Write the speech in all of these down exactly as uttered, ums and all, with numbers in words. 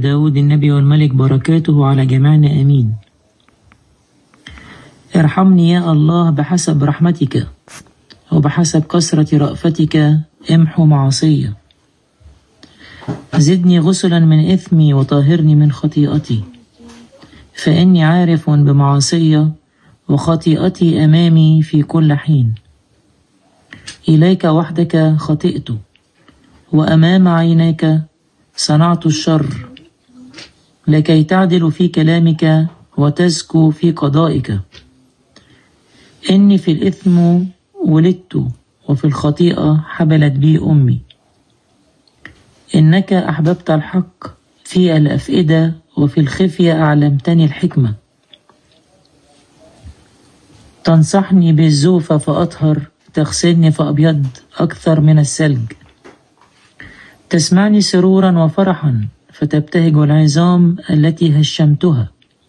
داود النبي والملك، بركاته على جميعنا آمين. ارحمني يا الله بحسب رحمتك، وبحسب كثرة رأفتك امحو معصية. زدني غسلا من إثمي وطهرني من خطيئتي، فإني عارف بمعصية وخطيئتي أمامي في كل حين. إليك وحدك خطئت، وأمام عينيك صنعت الشر، لكي تعدل في كلامك وتزكو في قضائك. إني في الإثم ولدت، وفي الخطيئة حبلت بي أمي. إنك أحببت الحق في الأفئدة، وفي الخفية أعلمتني الحكمة. تنصحني بالزوفة فأطهر، تغسلني فأبيض أكثر من الثلج. تسمعني سرورا وفرحا، فتبتهج العظام التي هشمتها.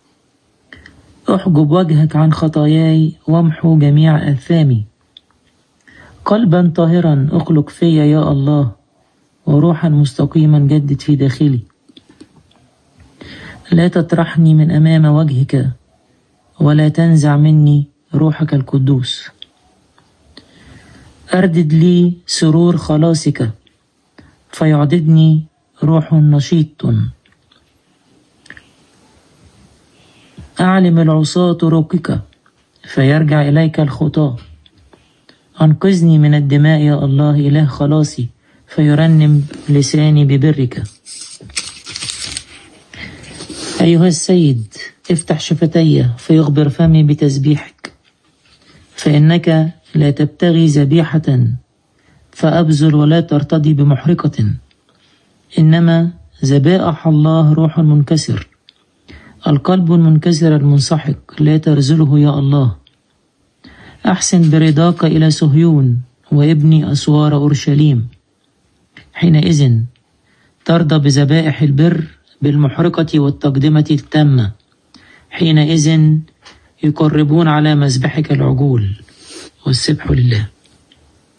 احجب وجهك عن خطاياي، وامحو جميع آثامي. قلبا طاهرا اخلق فيا يا الله، وروحا مستقيما جدد في داخلي. لا تطرحني من أمام وجهك، ولا تنزع مني روحك القدوس. أردد لي سرور خلاصك، فيعددني روح نشيط. أعلم العصاة طرقك، فيرجع إليك الخطاة. أنقذني من الدماء يا الله إله خلاصي، فيرنم لساني ببرك. أيها السيد افتح شفتي، فيخبر فمي بتسبيحك. فإنك لا تبتغي ذبيحة فأبذل، ولا ترتضي بمحرقة. إنما ذبائح الله روح منكسر، القلب المنكسر المنسحق لا ترزله يا الله. أحسن برضاك إلى صهيون، وابني أسوار أورشليم. حينئذ ترضى بذبائح البر، بالمحرقة والتقدمة التامة. حينئذ يقربون على مذبحك العجول، والسبح لله.